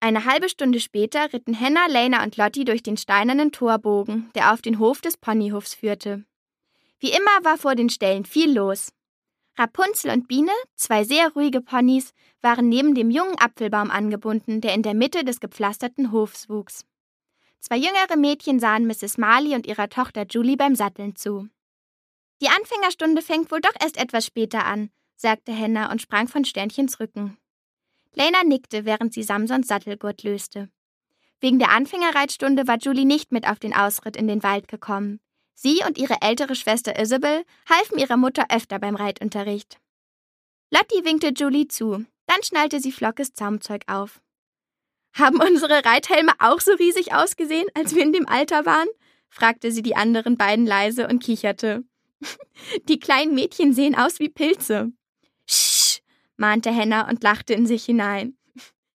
Eine halbe Stunde später ritten Henna, Lena und Lottie durch den steinernen Torbogen, der auf den Hof des Ponyhofs führte. Wie immer war vor den Ställen viel los. Rapunzel und Biene, 2 sehr ruhige Ponys, waren neben dem jungen Apfelbaum angebunden, der in der Mitte des gepflasterten Hofs wuchs. 2 jüngere Mädchen sahen Mrs. Marley und ihrer Tochter Julie beim Satteln zu. »Die Anfängerstunde fängt wohl doch erst etwas später an«, sagte Henna und sprang von Sternchens Rücken. Lena nickte, während sie Samsons Sattelgurt löste. Wegen der Anfängerreitstunde war Julie nicht mit auf den Ausritt in den Wald gekommen. Sie und ihre ältere Schwester Isabel halfen ihrer Mutter öfter beim Reitunterricht. Lottie winkte Julie zu, dann schnallte sie Flockes Zaumzeug auf. »Haben unsere Reithelme auch so riesig ausgesehen, als wir in dem Alter waren?« fragte sie die anderen beiden leise und kicherte. »Die kleinen Mädchen sehen aus wie Pilze.« »Sch«, mahnte Henna und lachte in sich hinein.